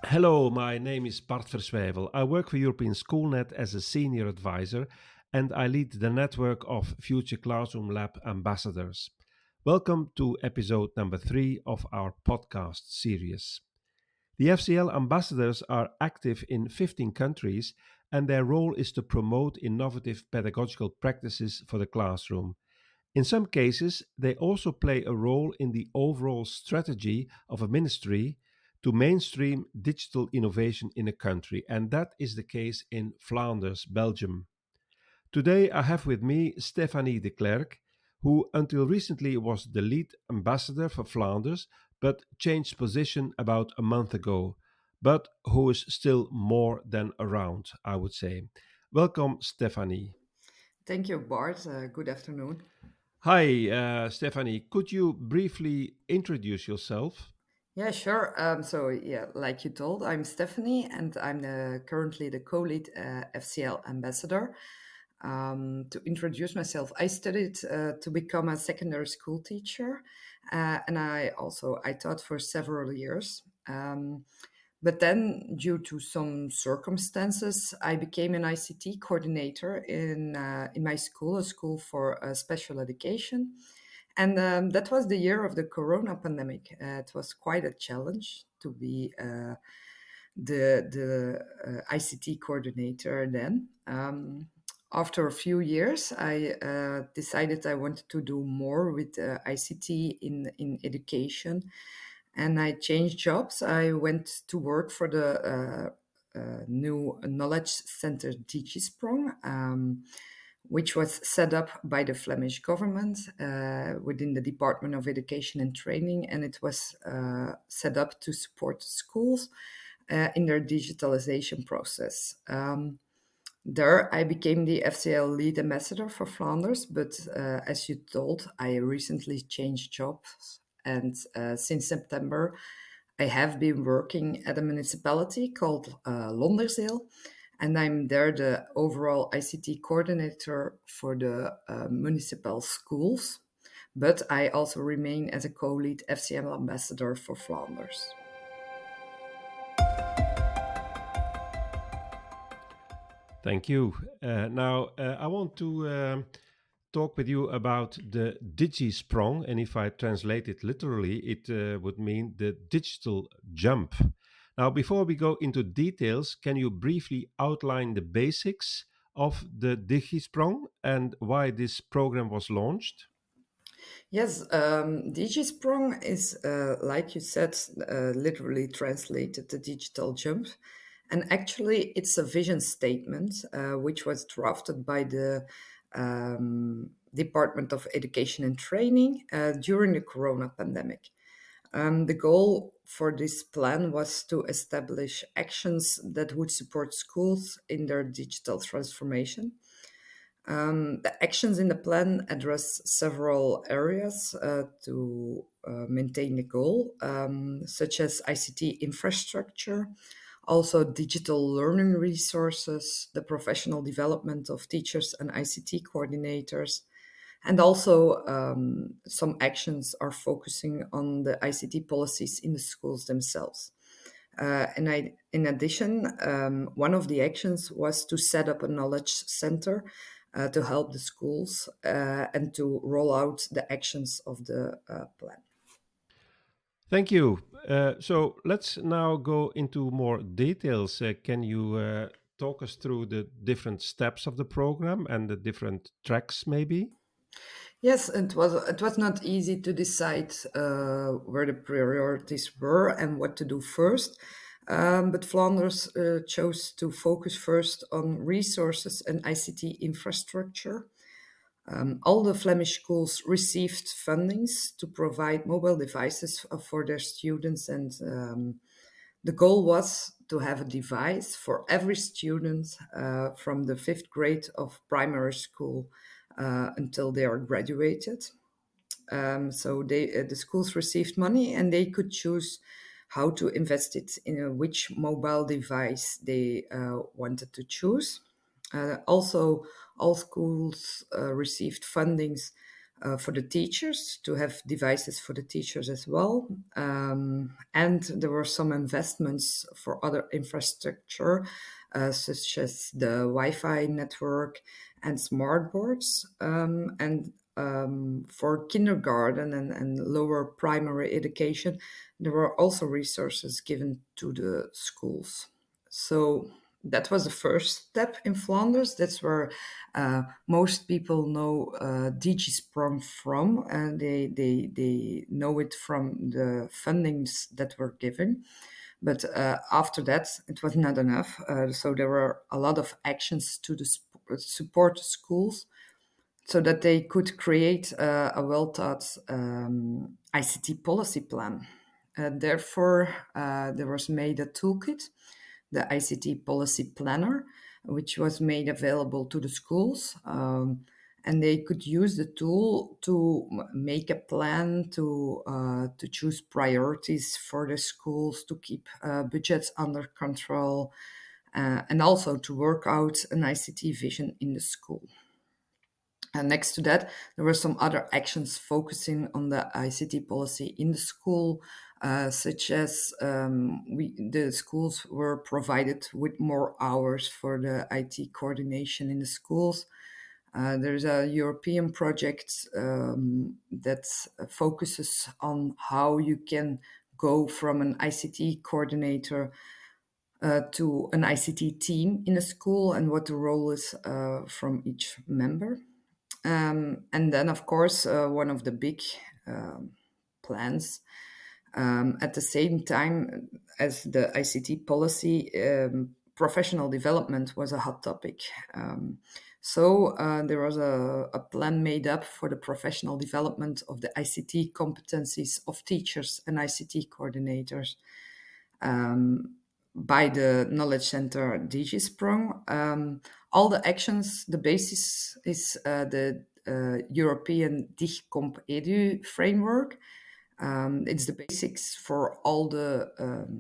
Hello, my name is Bart Verswijvel. I work for European Schoolnet as a senior advisor and I lead the network of Future Classroom Lab ambassadors. Welcome to episode number 3 of our podcast series. The FCL ambassadors are active in 15 countries and their role is to promote innovative pedagogical practices for the classroom. In some cases, they also play a role in the overall strategy of a ministry to mainstream digital innovation in a country, and that is the case in Flanders, Belgium. Today, I have with me Stephanie de Klerk, who until recently was the lead ambassador for Flanders, but changed position about a month ago, but who is still more than around, I would say. Welcome, Stephanie. Thank you, Bart. Good afternoon. Hi, Stephanie. Could you briefly introduce yourself? Yeah, sure. Like you told, I'm Stephanie, and I'm currently the co-lead FCL ambassador. To introduce myself, I studied to become a secondary school teacher, and I taught for several years. But then, due to some circumstances, I became an ICT coordinator in my school, a school for special education. And that was the year of the Corona pandemic. It was quite a challenge to be the ICT coordinator then. After a few years, I decided I wanted to do more with ICT in education, and I changed jobs. I went to work for the new knowledge center DigiSprong, which was set up by the Flemish government within the Department of Education and Training, and it was set up to support schools in their digitalization process. There, I became the FCL lead ambassador for Flanders, but as you told, I recently changed jobs, and since September, I have been working at a municipality called Londerzeel, and I'm there the overall ICT coordinator for the municipal schools. But I also remain as a co-lead FCM ambassador for Flanders. Thank you. Now, I want to talk with you about the Digisprong, and if I translate it literally, it would mean the digital jump. Now, before we go into details, can you briefly outline the basics of the Digisprong and why this program was launched? Yes, DigiSprong is, like you said, literally translated the digital jump. And actually, it's a vision statement which was drafted by the Department of Education and Training during the Corona pandemic. The goal for this plan was to establish actions that would support schools in their digital transformation. The actions in the plan address several areas to maintain the goal, such as ICT infrastructure, also digital learning resources, the professional development of teachers and ICT coordinators, and also some actions are focusing on the ICT policies in the schools themselves. In addition, one of the actions was to set up a knowledge center to help the schools and to roll out the actions of the plan. Thank you. So let's now go into more details. Can you talk us through the different steps of the program and the different tracks, maybe? Yes, it was not easy to decide where the priorities were and what to do first. But Flanders chose to focus first on resources and ICT infrastructure. All the Flemish schools received fundings to provide mobile devices for their students, and the goal was to have a device for every student from the fifth grade of primary school until they are graduated. The schools received money and they could choose how to invest it in which mobile device they wanted to choose. Also, all schools received fundings for the teachers, to have devices for the teachers as well. And there were some investments for other infrastructure, such as the Wi-Fi network and smart boards. And for kindergarten and lower primary education, there were also resources given to the schools. So that was the first step in Flanders. That's where most people know DigiSprong from, and they know it from the fundings that were given. But after that, it was not enough. So there were a lot of actions to support schools so that they could create a well-thought ICT policy plan. Therefore, there was made a toolkit, the ICT Policy Planner, which was made available to the schools. And they could use the tool to make a plan, to choose priorities for the schools, to keep budgets under control, and also to work out an ICT vision in the school. And next to that, there were some other actions focusing on the ICT policy in the school, such as the schools were provided with more hours for the IT coordination in the schools. There's a European project that focuses on how you can go from an ICT coordinator to an ICT team in a school and what the role is from each member. And then, of course, one of the big plans at the same time as the ICT policy, professional development was a hot topic. So there was a plan made up for the professional development of the ICT competencies of teachers and ICT coordinators by the Knowledge Center DigiSprong. All the actions, the basis is the European DigComp Edu framework. It's the basics for all the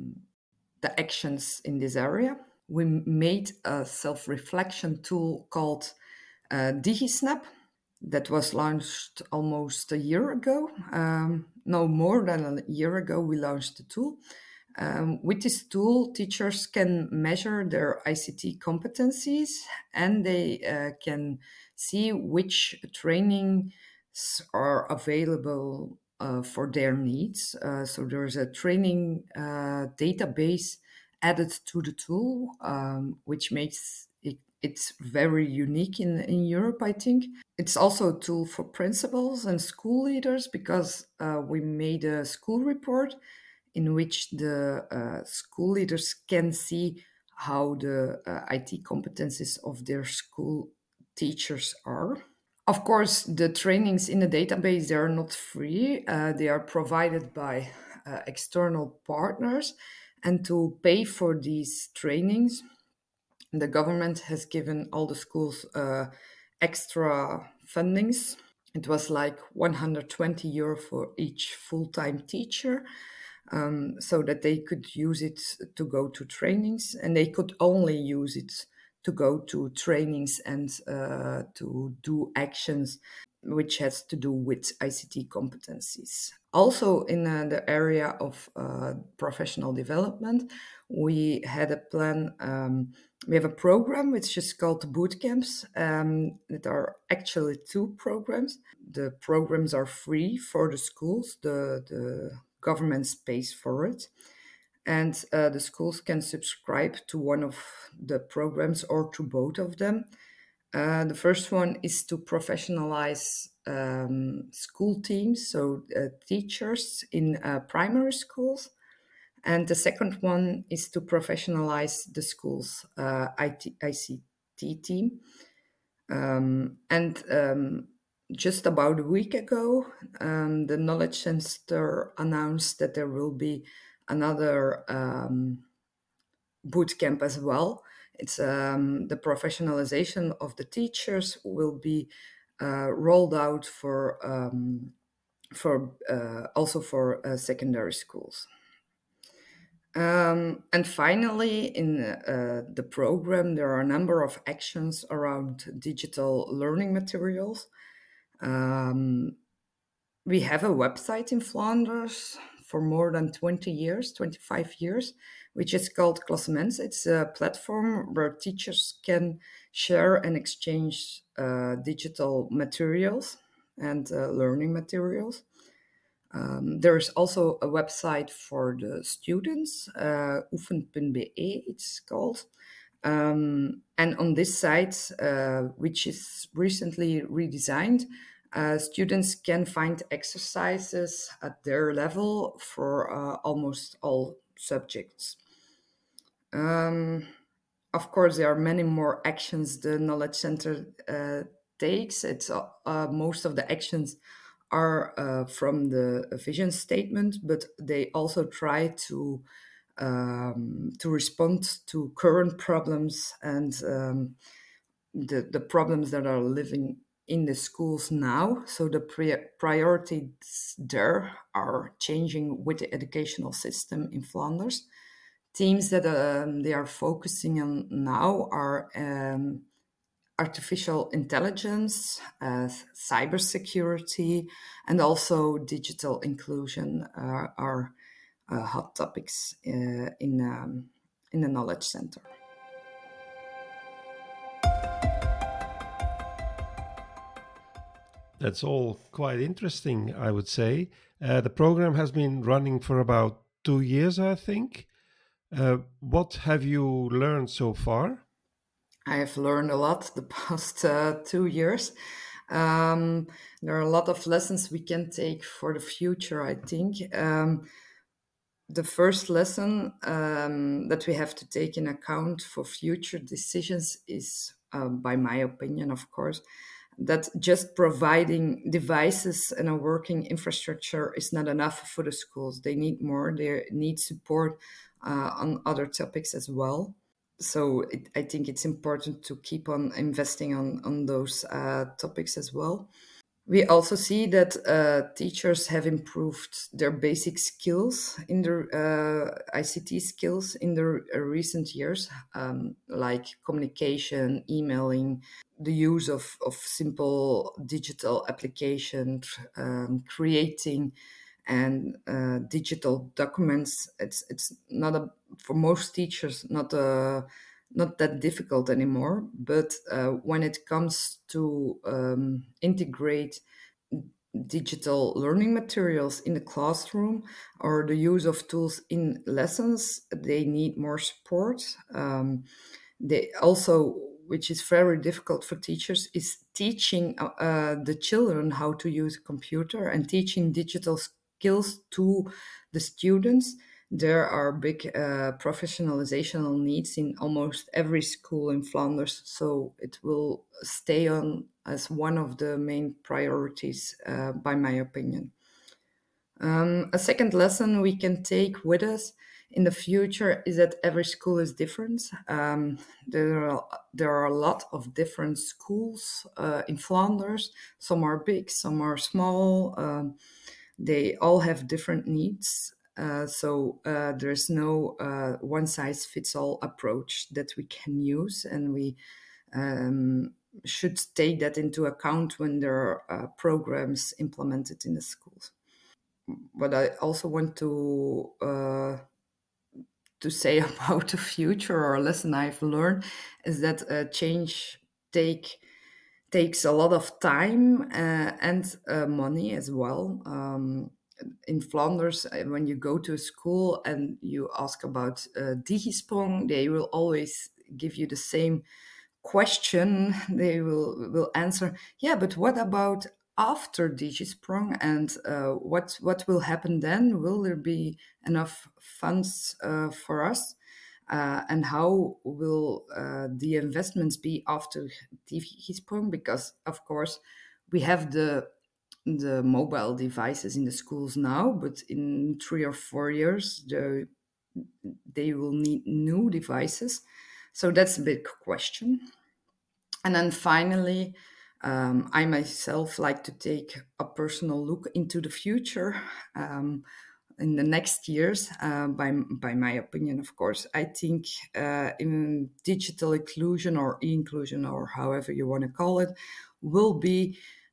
actions in this area. We made a self-reflection tool called DigiSnap that was launched almost a year ago. No more than a year ago, we launched the tool. With this tool, teachers can measure their ICT competencies and they can see which trainings are available for their needs. So there's a training database added to the tool, which makes it's very unique in Europe, I think. It's also a tool for principals and school leaders because we made a school report in which the school leaders can see how the IT competencies of their school teachers are. Of course, the trainings in the database, they are not free. They are provided by external partners. And to pay for these trainings, the government has given all the schools extra fundings. It was like €120 for each full-time teacher. So that they could use it to go to trainings, and they could only use it to go to trainings and to do actions which has to do with ICT competencies. Also in the area of professional development, we had a plan, we have a program which is called boot camps. That are actually 2 programs. The programs are free for the schools, the government pays for it. And the schools can subscribe to one of the programs or to both of them. The first one is to professionalize school teams, so teachers in primary schools. And the second one is to professionalize the school's ICT team. Just about a week ago, the Knowledge Center announced that there will be another boot camp as well. It's the professionalization of the teachers will be rolled out for also for secondary schools. And finally, in the program, there are a number of actions around digital learning materials. Um, we have a website in Flanders for more than 20 years, 25 years, which is called Klassements. It's a platform where teachers can share and exchange digital materials and learning materials. There is also a website for the students, oefen.be, it's called. And on this site, which is recently redesigned, students can find exercises at their level for almost all subjects. Of course, there are many more actions the Knowledge Center takes. It's most of the actions are from the vision statement, but they also try to respond to current problems and the problems that are living in the schools now. So the priorities there are changing with the educational system in Flanders. Themes that they are focusing on now are artificial intelligence, cybersecurity, and also digital inclusion are hot topics in the Knowledge Center. That's all quite interesting, I would say. The program has been running for about 2 years, I think. What have you learned so far? I have learned a lot the past 2 years. There are a lot of lessons we can take for the future, I think. The first lesson that we have to take in account for future decisions is, by my opinion, of course, that just providing devices and a working infrastructure is not enough for the schools. They need more, they need support on other topics as well. So I think it's important to keep on investing on those topics as well. We also see that teachers have improved their basic skills in their ICT skills in the recent years, like communication, emailing, the use of simple digital applications, creating and digital documents. It's not for most teachers not that difficult anymore. But when it comes to integrate digital learning materials in the classroom or the use of tools in lessons, they need more support. They also, which is very difficult for teachers, is teaching the children how to use a computer and teaching digital skills to the students. There are big professionalizational needs in almost every school in Flanders, so it will stay on as one of the main priorities, by my opinion. A second lesson we can take with us in the future is that every school is different. There are a lot of different schools in Flanders. Some are big, some are small. They all have different needs. So there's no one size fits all approach that we can use, and we should take that into account when there are programs implemented in the schools. What I also want to say about the future, or a lesson I've learned, is that change takes a lot of time and money as well. In Flanders, when you go to a school and you ask about Digisprong, they will always give you the same question. They will answer, yeah, but what about after Digisprong, and what will happen then? Will there be enough funds for us? And how will the investments be after Digisprong? Because of course we have the mobile devices in the schools now, but in 3 or 4 years they will need new devices. So that's a big question. And then finally, I myself like to take a personal look into the future in the next years. By my opinion, of course, I think in digital inclusion or inclusion, or however you want to call it, will be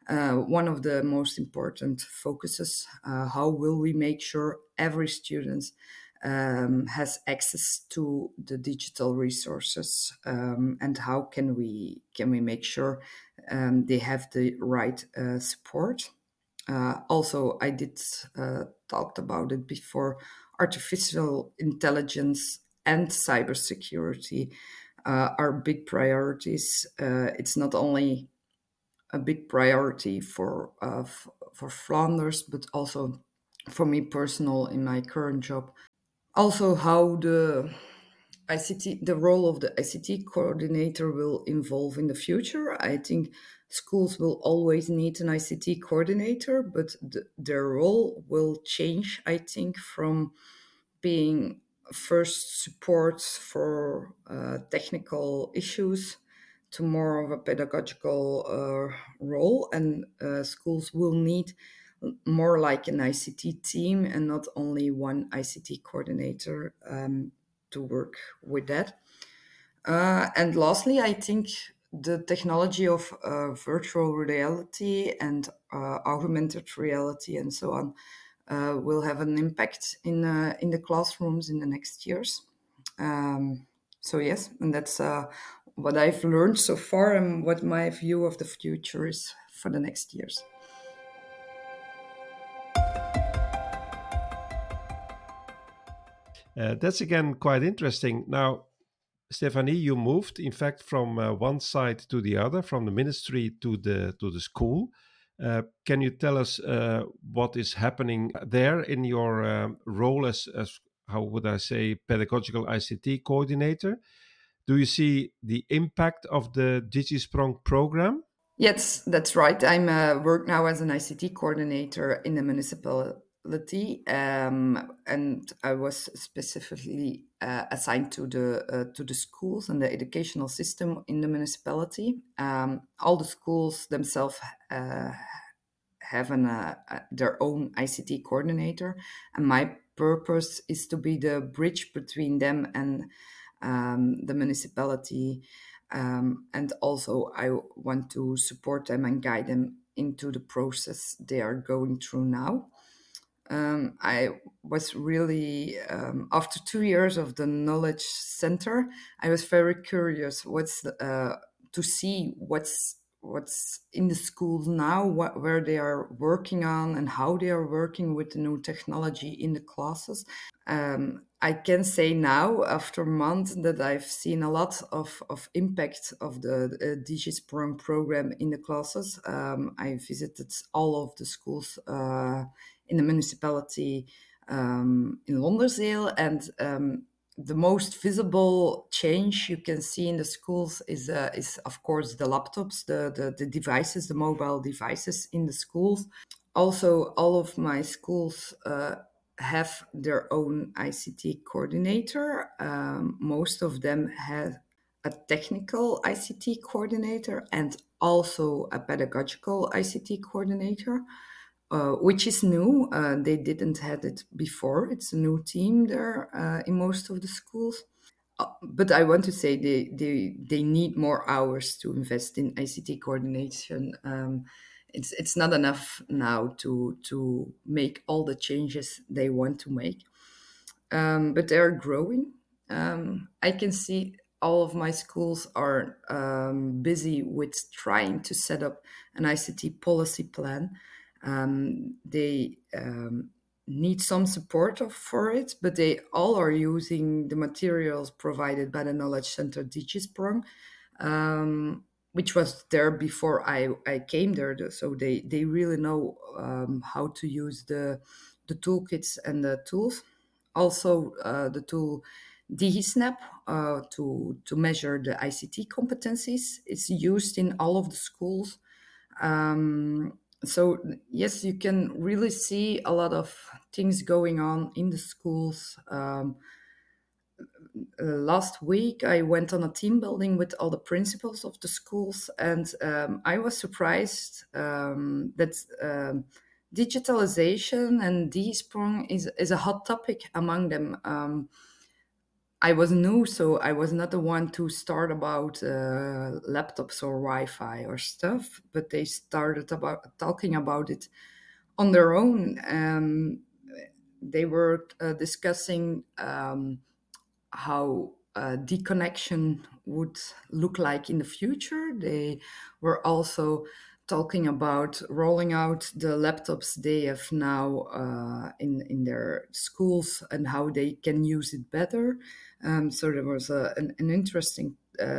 one of the most important focuses. How will we make sure every student has access to the digital resources, and how can we make sure they have the right support? Also, I did talked about it before. Artificial intelligence and cybersecurity are big priorities. It's not only a big priority for Flanders, but also for me personal in my current job. Also, how the role of the ICT coordinator will evolve in the future. I think schools will always need an ICT coordinator, but their role will change, I think, from being first support for technical issues to more of a pedagogical role. And schools will need more like an ICT team and not only one ICT coordinator to work with that. And lastly, I think the technology of virtual reality and augmented reality and so on will have an impact in the classrooms in the next years. So yes, and that's what I've learned so far and what my view of the future is for the next years. That's again quite interesting. Now, Stephanie, you moved, in fact, from one side to the other, from the ministry to the school. Can you tell us what is happening there in your role as how would I say pedagogical ICT coordinator? Do you see the impact of the DigiSprong program? Yes, that's right. I'm work now as an ICT coordinator in the municipality, and I was specifically assigned to the schools and the educational system in the municipality. All the schools themselves have their own ICT coordinator, and my purpose is to be the bridge between them and the municipality. And also, I want to support them and guide them into the process they are going through now. I was really, after 2 years of the Knowledge Center, I was very curious to see what's in the schools now, where they are working on, and how they are working with the new technology in the classes. I can say now, after months, that I've seen a lot of impact of the DigiSprong program in the classes. I visited all of the schools in the municipality in Londerzeel, and the most visible change you can see in the schools is of course the laptops, the devices, the mobile devices in the schools. Also, all of my schools have their own ICT coordinator. Most of them have a technical ICT coordinator and also a pedagogical ICT coordinator, which is new. They didn't have it before. It's a new team there in most of the schools. But I want to say they need more hours to invest in ICT coordination. It's not enough now to make all the changes they want to make. But they're growing. I can see all of my schools are busy with trying to set up an ICT policy plan. They need some support for it, but they all are using the materials provided by the Knowledge Center DigiSprong, which was there before I came there. So they really know how to use the toolkits and the tools. Also, the tool DigiSnap to measure the ICT competencies. It's used in all of the schools. So yes, you can really see a lot of things going on in the schools. Last week, I went on a team building with all the principals of the schools, and I was surprised that digitalization and DSprong is a hot topic among them. I was new, so I was not the one to start about laptops or Wi-Fi or stuff, but they started about talking about it on their own. They were discussing how deconnection would look like in the future. They were also talking about rolling out the laptops they have now in their schools and how they can use it better. So there was an interesting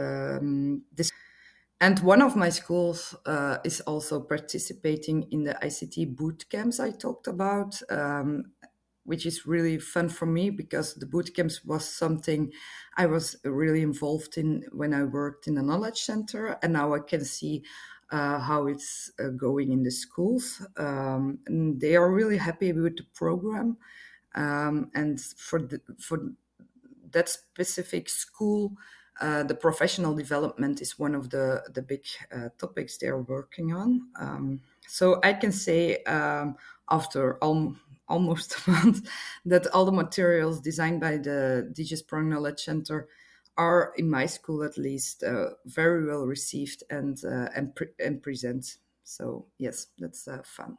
and one of my schools is also participating in the ICT boot camps I talked about, which is really fun for me because the boot camps was something I was really involved in when I worked in the knowledge center, and now I can see how it's going in the schools. And they are really happy with the program, and for that specific school, the professional development is one of the big topics they're working on. So I can say after almost a month that all the materials designed by the DigiSprung Knowledge Center are, in my school at least, very well received and present. So yes, that's fun.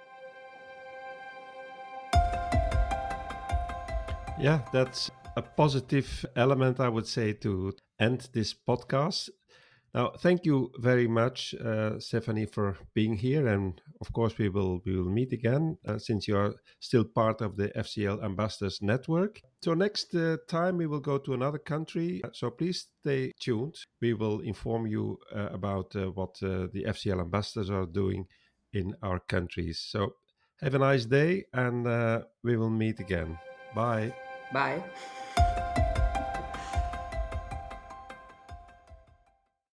Yeah, that's a positive element, I would say, to end this podcast. Now, thank you very much, Stephanie, for being here, and of course, we will meet again since you are still part of the FCL Ambassadors Network. So next time we will go to another country. So please stay tuned. We will inform you about what the FCL Ambassadors are doing in our countries. So have a nice day, and we will meet again. Bye. Bye.